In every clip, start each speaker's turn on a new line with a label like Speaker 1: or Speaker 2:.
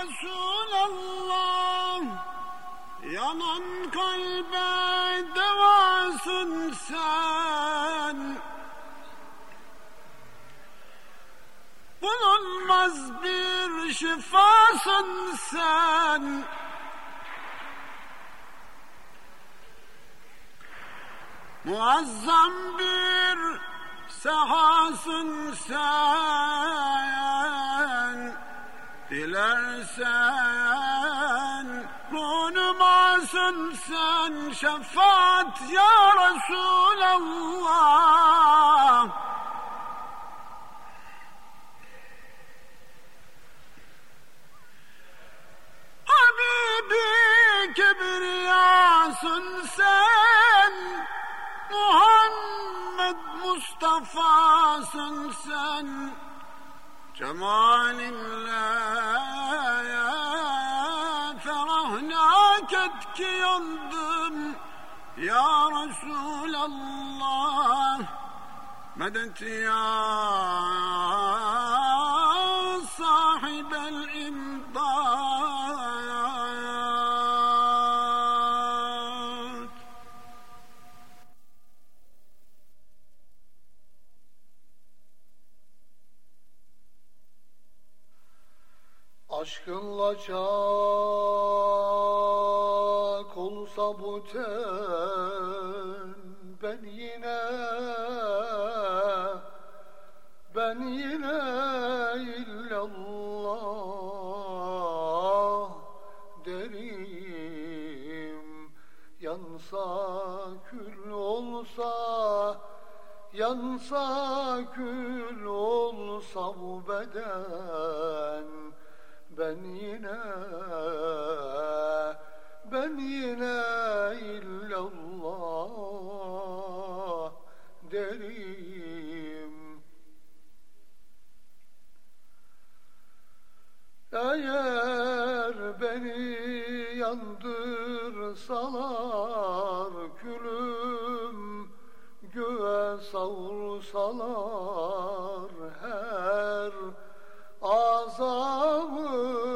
Speaker 1: Resulallah, yanan kalbe devasın sen. Bulunmaz bir şifasın sen. Muazzam bir sehasın sen. Dilersen runumasın sen. Şefaat ya Resulallah. Habibi kibriyasın sen. Muhammed Mustafa'sın sen. Cemalinle ferahnak et ki yandım ya Resulallah. Medet ya sahibel imdad.
Speaker 2: Aşkınla çak olsa bu ten, ben yine illallah derim. Yansa kül olsa bu beden, ben yine illallah derim. Eğer beni yandırsalar, külüm göğe savursalar, her azamı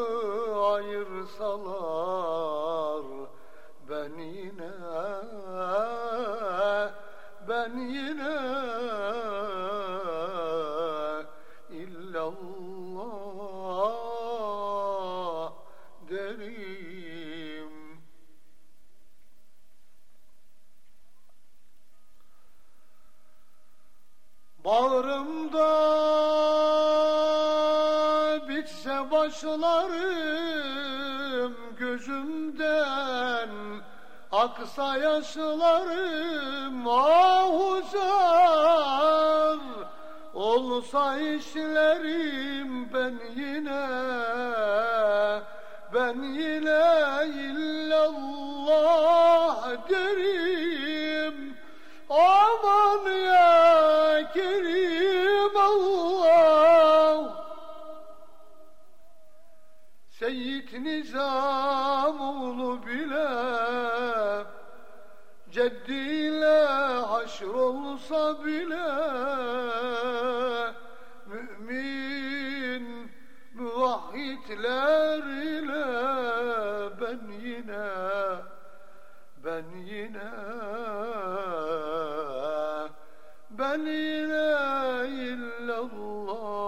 Speaker 2: ayırsalar, ben yine illallah derim. Bağrımda bitse başlarım, gözümden aksa yaşlarım, ahuzar olsa işlerim, ben yine illallah derim. Aman ya Kerim Allah, Seyyid Nizamoğlu bile ceddiyle haşrolsa bile, mümin müvahhidler ile ben yine illallah